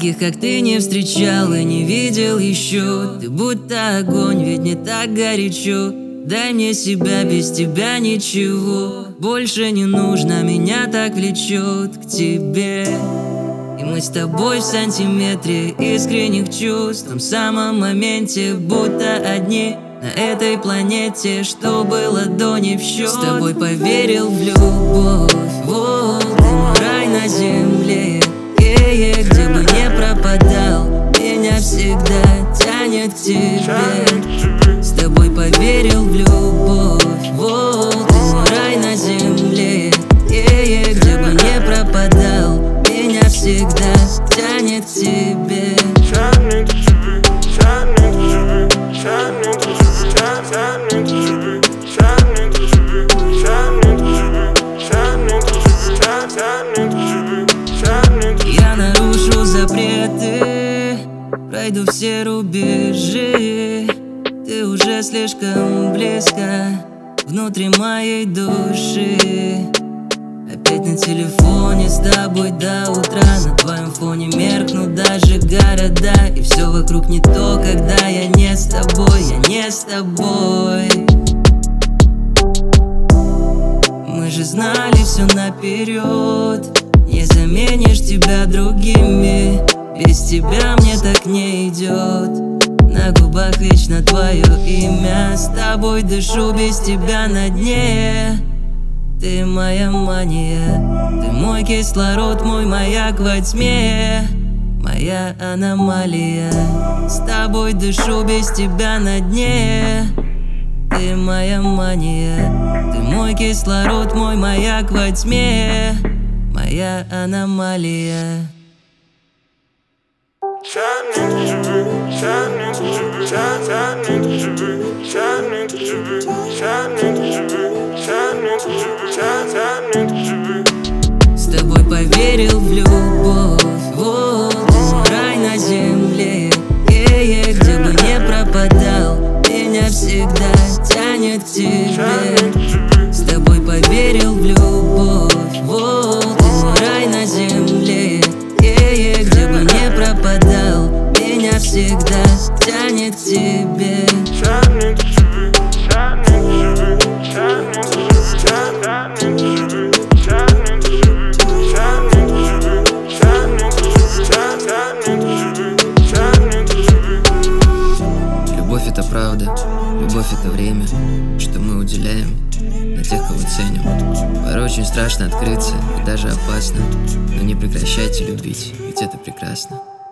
Таких, как ты, не встречал и не видел еще. Ты будто огонь, ведь не так горячо. Дай мне себя, без тебя ничего больше не нужно, меня так влечет к тебе. И мы с тобой в сантиметре искренних чувств, в том самом моменте, будто одни на этой планете, что было до не в счет. С тобой поверил в любовь, вот ты мой рай на земле. Где бы не пропадал, меня всегда тянет к тебе. С тобой поверил в любовь, вот ты мой рай на земле. Где бы не пропадал, меня всегда тянет к тебе. Я нарушу запреты, пройду все рубежи. Ты уже слишком близко внутри моей души. Опять на телефоне с тобой до утра. На твоем фоне меркнут даже города. И все вокруг не то, когда я не с тобой, я не с тобой. Мы же знали все наперед. Не заменишь тебя другими. Без тебя мне так не идет. На губах вечно твое имя. С тобой дышу, без тебя на дне. Ты моя мания, ты мой кислород, мой маяк во тьме. Моя аномалия. С тобой дышу, без тебя на дне. Ты моя мания, ты мой кислород, мой маяк во тьме. Моя аномалия. С тобой поверил в любовь, вот ты мой рай на земле. Где бы не пропадал, меня всегда тянет к тебе. С тобой поверил в любовь, вот ты мой рай на земле. Где бы не пропадал, меня всегда тянет к тебе. Любовь — это правда, любовь — это время, что мы уделяем на тех, кого ценим. Порой очень страшно открыться и даже опасно, но не прекращайте любить, ведь это прекрасно.